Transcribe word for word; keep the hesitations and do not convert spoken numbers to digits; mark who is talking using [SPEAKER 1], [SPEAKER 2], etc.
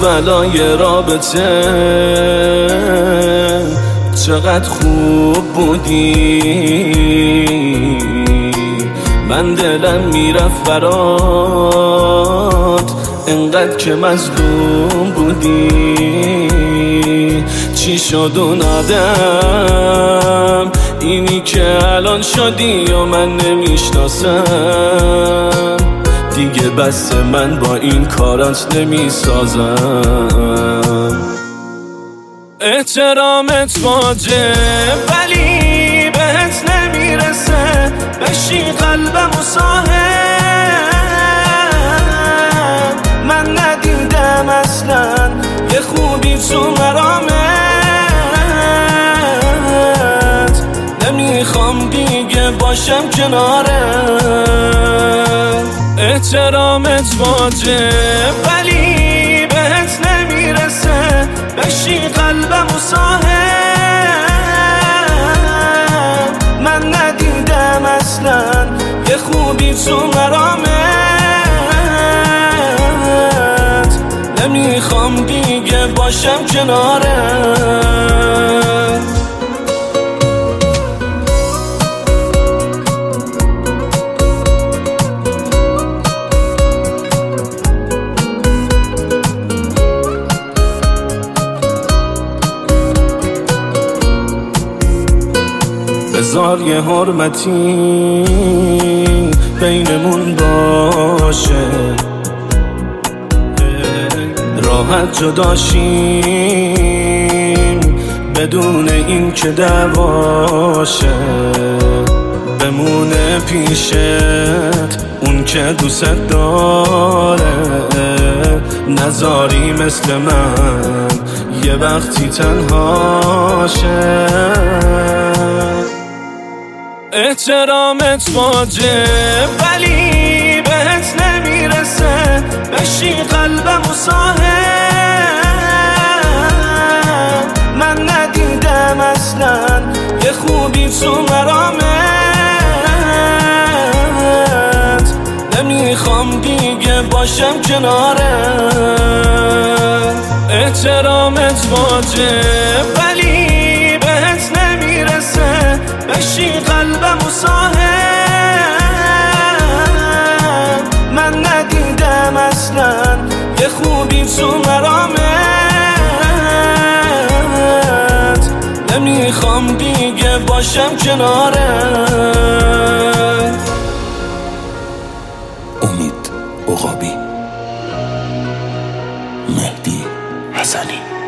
[SPEAKER 1] بلای رابطه چقدر خوب بودی، من دلم میرفت برات انقدر که مظلوم بودی. چی شد اون آدم اینی که الان شدی و من نمیشناسم دیگه، بس من با این کارات نمیسازم. احترامت واجب ولی بهت نمیرسه، بشی قلبم و صاحب من ندیدم اصلا یه خوبی تو مرامت، نمیخوام دیگه باشم کنارت. احترامت واجب ولی بهت نمیرسه، بشی قلبم و صاحب من ندیدم اصلا یه خوبی تو مرامت، نمیخوام دیگه باشم کنارت. بذار یه حرمتی بینمون باشه، راحت جداشیم بدون این که دعواشه. بمونه پیشت اون که دوست داره، نذاری مثل من یه وقتی تنهاشه. احترامت واجب ولی بهت نمیرسه، بشی قلبم و صاحب من ندیدم اصلا یه خوبی تو مرامت، نمیخوام دیگه باشم کنارت. احترامت واجب ولی بهت نمیرسه، بشی قلبم و صاحب من ندیدم اصلا یه خوبی تو مرامت، نمیخوام دیگه باشم کنارت.
[SPEAKER 2] امید عقابی، مهدی حسنی.